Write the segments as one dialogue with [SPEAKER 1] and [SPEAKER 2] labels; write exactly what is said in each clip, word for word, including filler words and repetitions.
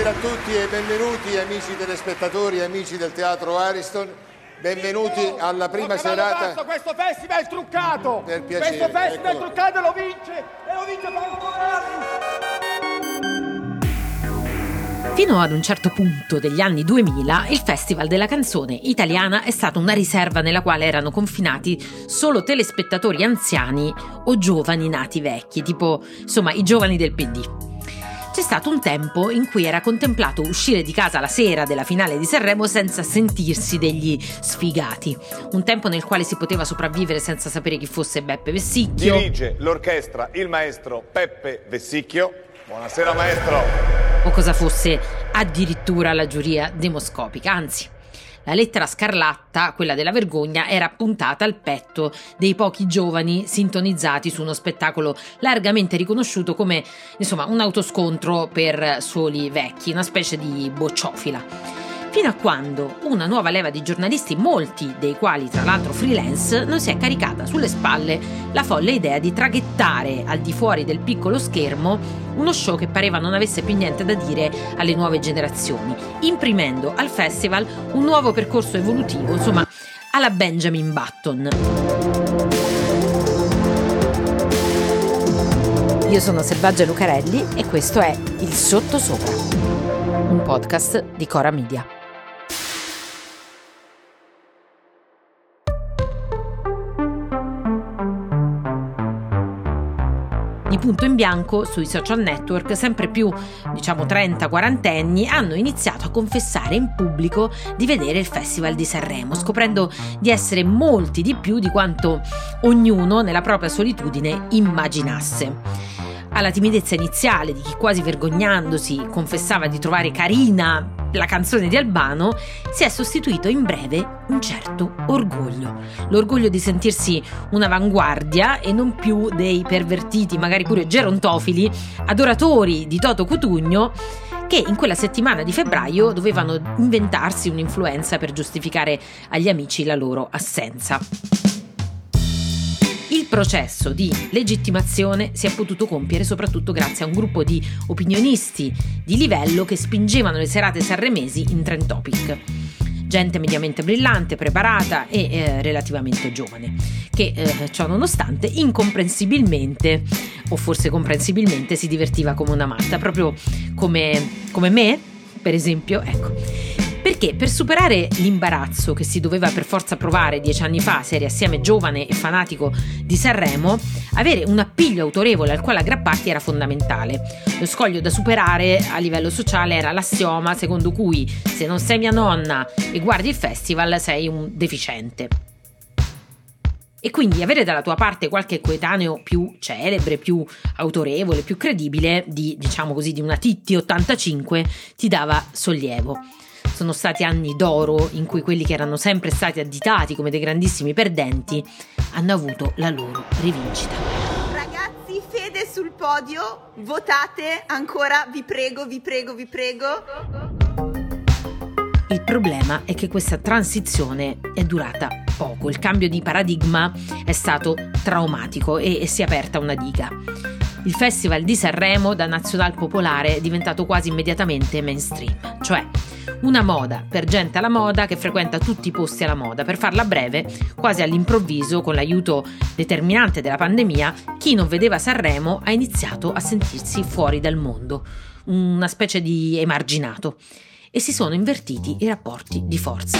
[SPEAKER 1] Buonasera a tutti e benvenuti amici telespettatori e amici del Teatro Ariston. Benvenuti alla prima serata.
[SPEAKER 2] Basta, questo festival è truccato.
[SPEAKER 1] Per piacere.
[SPEAKER 2] Questo festival
[SPEAKER 1] eccolo.
[SPEAKER 2] è truccato e lo vince. E lo vince Franco Rari.
[SPEAKER 3] Fino ad un certo punto degli anni duemila, il Festival della canzone italiana è stata una riserva nella quale erano confinati solo telespettatori anziani o giovani nati vecchi, tipo, insomma, i giovani del P D. C'è stato un tempo in cui era contemplato uscire di casa la sera della finale di Sanremo senza sentirsi degli sfigati. Un tempo nel quale si poteva sopravvivere senza sapere chi fosse Beppe Vessicchio.
[SPEAKER 4] Dirige l'orchestra il maestro Peppe Vessicchio. Buonasera maestro.
[SPEAKER 3] O cosa fosse addirittura la giuria demoscopica, anzi. La lettera scarlatta, quella della vergogna, era puntata al petto dei pochi giovani sintonizzati su uno spettacolo largamente riconosciuto come, insomma, un autoscontro per soli vecchi, una specie di bocciofila. Fino a quando una nuova leva di giornalisti, molti dei quali tra l'altro freelance, non si è caricata sulle spalle la folle idea di traghettare al di fuori del piccolo schermo uno show che pareva non avesse più niente da dire alle nuove generazioni, imprimendo al festival un nuovo percorso evolutivo, insomma, alla Benjamin Button. Io sono Selvaggia Lucarelli e questo è Il Sottosopra, un podcast di Cora Media. Di punto in bianco sui social network sempre più, diciamo, trenta quarantenni hanno iniziato a confessare in pubblico di vedere il Festival di Sanremo, scoprendo di essere molti di più di quanto ognuno nella propria solitudine immaginasse. Alla timidezza iniziale di chi, quasi vergognandosi, confessava di trovare carina la canzone di Albano, si è sostituito in breve un certo orgoglio. L'orgoglio di sentirsi un'avanguardia e non più dei pervertiti, magari pure gerontofili, adoratori di Toto Cutugno, che in quella settimana di febbraio dovevano inventarsi un'influenza per giustificare agli amici la loro assenza. Il processo di legittimazione si è potuto compiere soprattutto grazie a un gruppo di opinionisti di livello che spingevano le serate sanremesi in trend topic. Gente mediamente brillante, preparata e eh, relativamente giovane, che eh, ciò nonostante incomprensibilmente, o forse comprensibilmente, si divertiva come una matta, proprio come, come me, per esempio, ecco. Perché per superare l'imbarazzo che si doveva per forza provare dieci anni fa, se eri assieme giovane e fanatico di Sanremo, avere un appiglio autorevole al quale aggrapparti era fondamentale. Lo scoglio da superare a livello sociale era l'assioma secondo cui se non sei mia nonna e guardi il festival sei un deficiente. E quindi avere dalla tua parte qualche coetaneo più celebre, più autorevole, più credibile, di, diciamo così, di una Titti ottantacinque, ti dava sollievo. Sono stati anni d'oro in cui quelli che erano sempre stati additati come dei grandissimi perdenti hanno avuto la loro rivincita.
[SPEAKER 5] Ragazzi, fede sul podio, votate ancora, vi prego, vi prego, vi prego.
[SPEAKER 3] Il problema è che questa transizione è durata poco, il cambio di paradigma è stato traumatico e, e si è aperta una diga. Il Festival di Sanremo da nazional popolare è diventato quasi immediatamente mainstream, cioè una moda per gente alla moda che frequenta tutti i posti alla moda. Per farla breve, quasi all'improvviso, con l'aiuto determinante della pandemia, chi non vedeva Sanremo ha iniziato a sentirsi fuori dal mondo, una specie di emarginato, e si sono invertiti i rapporti di forza.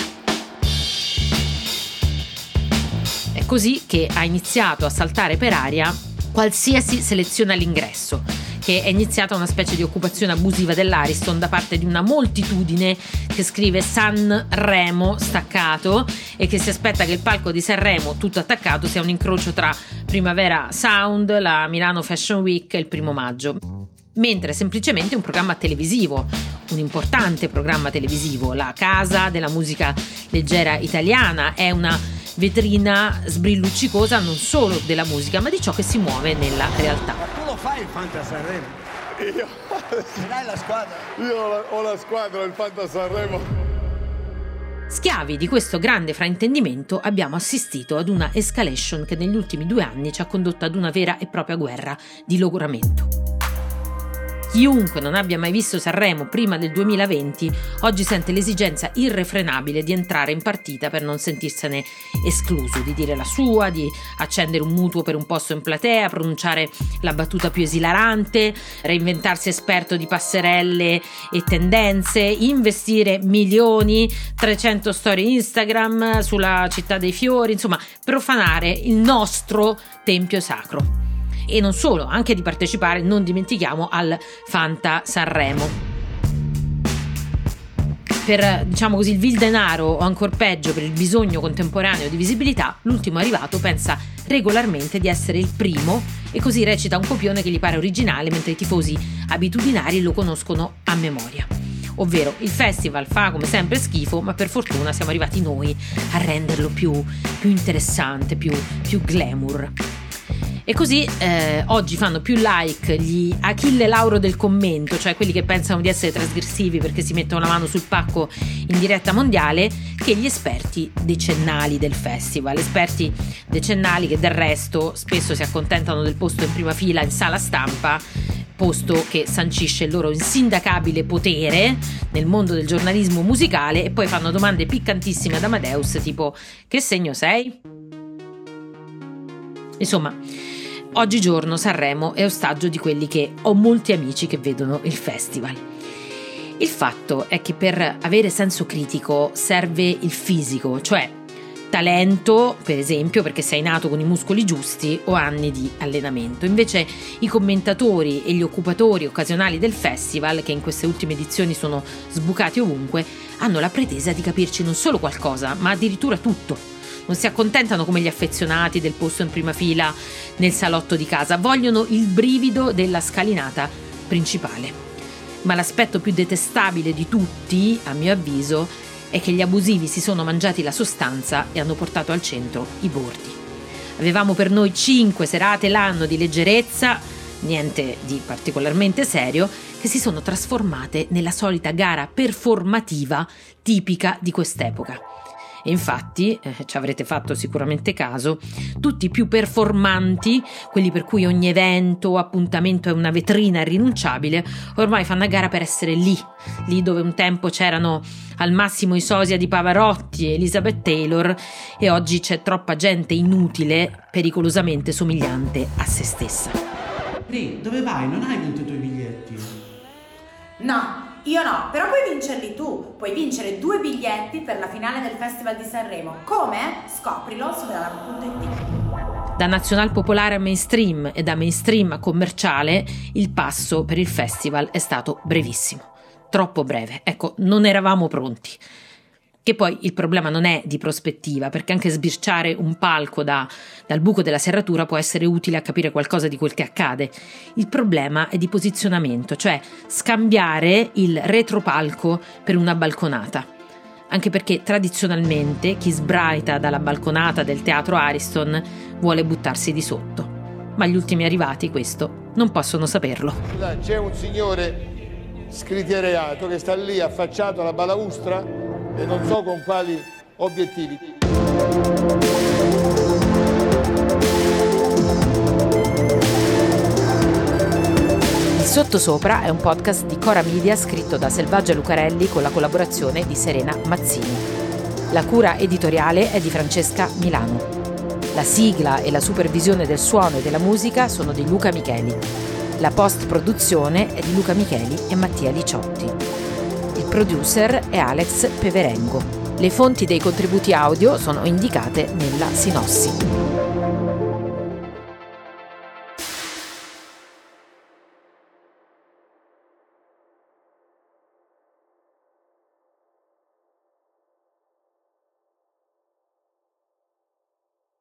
[SPEAKER 3] È così che ha iniziato a saltare per aria qualsiasi selezione all'ingresso, che è iniziata una specie di occupazione abusiva dell'Ariston da parte di una moltitudine che scrive Sanremo staccato e che si aspetta che il palco di Sanremo tutto attaccato sia un incrocio tra Primavera Sound, la Milano Fashion Week e il primo maggio. Mentre semplicemente un programma televisivo, un importante programma televisivo, la casa della musica leggera italiana, è una vetrina sbrilluccicosa non solo della musica ma di ciò che si muove nella realtà.
[SPEAKER 2] Ma tu lo fai il Fanta Sanremo?
[SPEAKER 1] Io?
[SPEAKER 2] Ce l'hai la squadra?
[SPEAKER 1] Io ho la, ho la squadra, il Fanta Sanremo.
[SPEAKER 3] Schiavi di questo grande fraintendimento abbiamo assistito ad una escalation che negli ultimi due anni ci ha condotto ad una vera e propria guerra di logoramento. Chiunque non abbia mai visto Sanremo prima del duemilaventi oggi sente l'esigenza irrefrenabile di entrare in partita per non sentirsene escluso, di dire la sua, di accendere un mutuo per un posto in platea, pronunciare la battuta più esilarante, reinventarsi esperto di passerelle e tendenze, investire milioni, trecento storie Instagram sulla città dei fiori, insomma profanare il nostro tempio sacro. E non solo, anche di partecipare, non dimentichiamo, al Fanta Sanremo. Per, diciamo così, il vil denaro, o ancor peggio per il bisogno contemporaneo di visibilità, l'ultimo arrivato pensa regolarmente di essere il primo e così recita un copione che gli pare originale, mentre i tifosi abitudinari lo conoscono a memoria. Ovvero, il festival fa come sempre schifo, ma per fortuna siamo arrivati noi a renderlo più, più interessante, più, più glamour. E così eh, oggi fanno più like gli Achille Lauro del commento, cioè quelli che pensano di essere trasgressivi perché si mettono la mano sul pacco in diretta mondiale, che gli esperti decennali del festival. Esperti decennali che del resto spesso si accontentano del posto in prima fila in sala stampa, posto che sancisce il loro insindacabile potere nel mondo del giornalismo musicale, e poi fanno domande piccantissime ad Amadeus tipo: che segno sei? Insomma, oggigiorno Sanremo è ostaggio di quelli che ho molti amici che vedono il festival. Il fatto è che per avere senso critico serve il fisico, cioè talento, per esempio, perché sei nato con i muscoli giusti, o anni di allenamento. Invece i commentatori e gli occupatori occasionali del festival, che in queste ultime edizioni sono sbucati ovunque, hanno la pretesa di capirci non solo qualcosa, ma addirittura tutto. Non si accontentano come gli affezionati del posto in prima fila nel salotto di casa, vogliono il brivido della scalinata principale. Ma l'aspetto più detestabile di tutti, a mio avviso, è che gli abusivi si sono mangiati la sostanza e hanno portato al centro i bordi. Avevamo per noi cinque serate l'anno di leggerezza, niente di particolarmente serio, che si sono trasformate nella solita gara performativa tipica di quest'epoca. E infatti, eh, ci avrete fatto sicuramente caso, tutti i più performanti, quelli per cui ogni evento o appuntamento è una vetrina irrinunciabile, ormai fanno a gara per essere lì, lì dove un tempo c'erano al massimo i sosia di Pavarotti e Elizabeth Taylor, e oggi c'è troppa gente inutile, pericolosamente somigliante a se stessa.
[SPEAKER 2] Lì, dove vai? Non hai vinto i tuoi biglietti?
[SPEAKER 6] No, io no, però puoi vincerli tu. Puoi vincere due biglietti per la finale del Festival di Sanremo. Come? Scoprilo su dalla punto it.
[SPEAKER 3] Da nazional popolare a mainstream e da mainstream a commerciale, il passo per il festival è stato brevissimo. Troppo breve. Ecco, non eravamo pronti. Che poi il problema non è di prospettiva, perché anche sbirciare un palco da, dal buco della serratura può essere utile a capire qualcosa di quel che accade. Il problema è di posizionamento, cioè scambiare il retropalco per una balconata. Anche perché tradizionalmente chi sbraita dalla balconata del Teatro Ariston vuole buttarsi di sotto. Ma gli ultimi arrivati questo non possono saperlo.
[SPEAKER 1] C'è un signore scriteriato che sta lì affacciato alla balaustra e non so con quali obiettivi.
[SPEAKER 3] Il Sottosopra è un podcast di Cora Media scritto da Selvaggia Lucarelli con la collaborazione di Serena Mazzini. La cura editoriale è di Francesca Milano. La sigla e la supervisione del suono e della musica sono di Luca Micheli. La post-produzione è di Luca Micheli e Mattia Liciotti. Il producer è Alex Peverengo. Le fonti dei contributi audio sono indicate nella sinossi.